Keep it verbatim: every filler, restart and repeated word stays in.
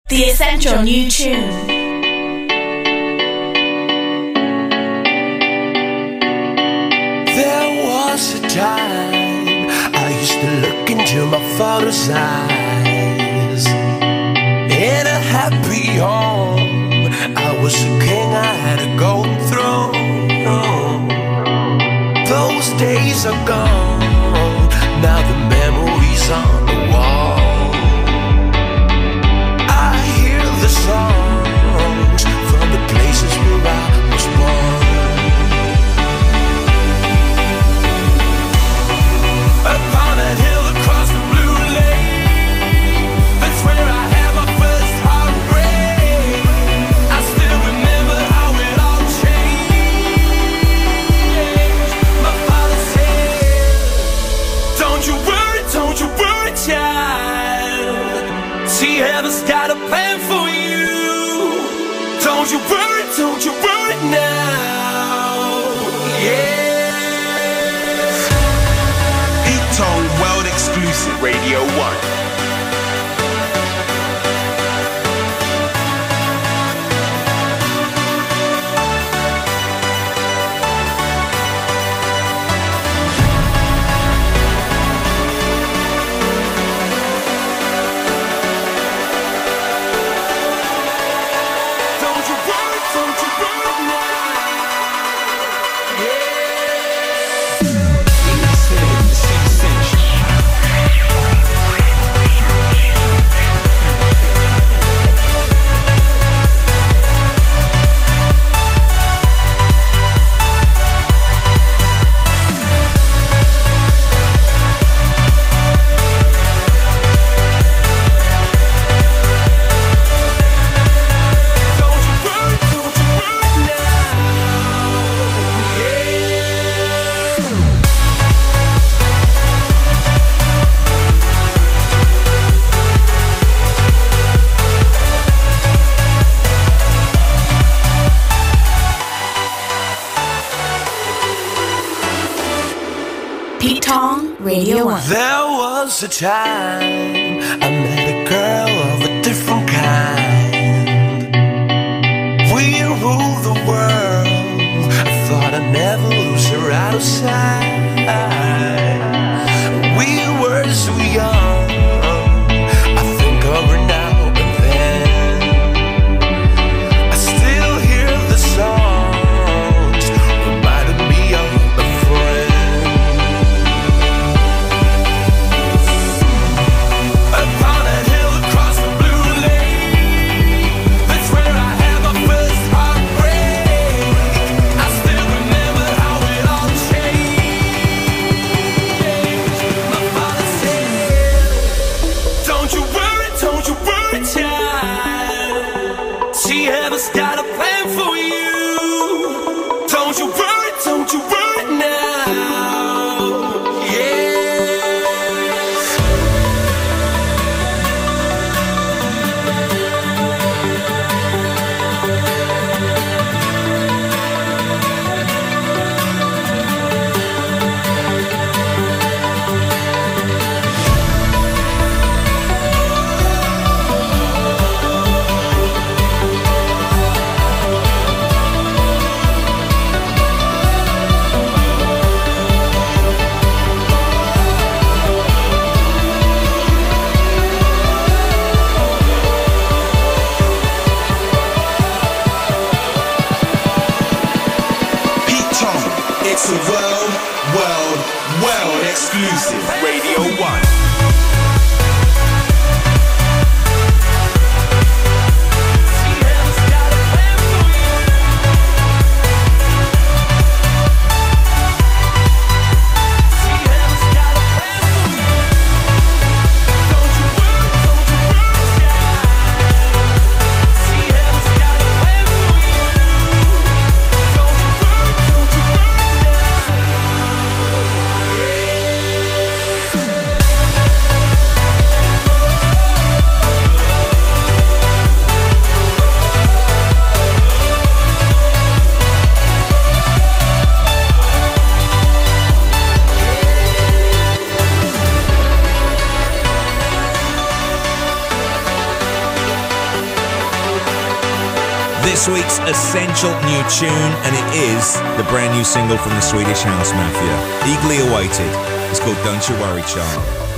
The Essential New Tune. There was a time I used to look into my father's eyes. In a happy home, I was a king, I had a golden throne. Those days are gone, now the memories on the wall. I hear the songs from the places where I was born. Upon a hill across the blue lake, that's where I had my first heartbreak. I still remember how it all changed. My father said, don't you worry, don't you worry, child. See, heaven's got a plan for you. Don't you worry, don't you worry now. Yeah. World exclusive Radio one. Radio one. There was a time I met a girl of a different kind. We ruled the world. I thought I'd never lose her out of sight. We were so young. I think of her now and then. I still hear the songs reminding me of a friend. Got a plan for you. Don't you worry, don't you worry now. It's a world, world, world exclusive Radio one. This week's essential new tune, and it is the brand new single from the Swedish House Mafia, eagerly awaited. It's called Don't You Worry, Child.